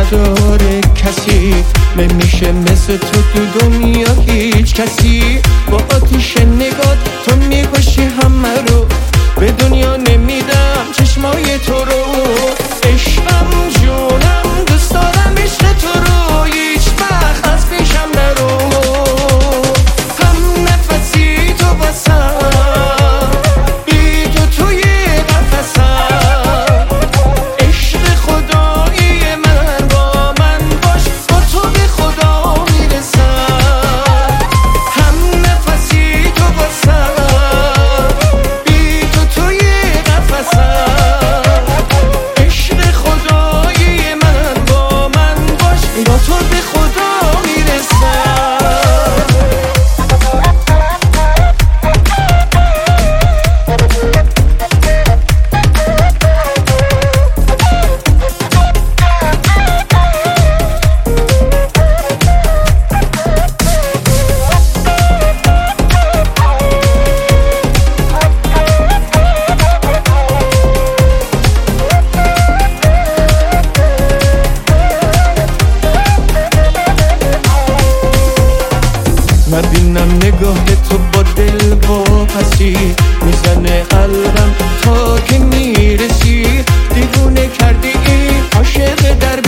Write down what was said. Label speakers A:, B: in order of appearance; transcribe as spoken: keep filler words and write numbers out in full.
A: نداره کسی، نمیشه مثل تو تو دنیا هیچ کسی. با آتیش نگات تو میکشی همه رو، به دنیا نمیدم چشمای تو رو. عشقم جونم دوست دارم عشق تو رو، هیچ وقت از پیشم نرو. هم نفسی تو بسم، بی تو توی قفسم. عشق خدایی من با من باش، با تو به خدا میرسم. هم نفسی تو بسم، بی تو توی قفسم. عشق خدایی من با من باش، با تو به خدا میرسم. نبینم نگاه تو با دل واپسی، میزنه قلبم تا که میرسی. دیوونه کردی این عاشق در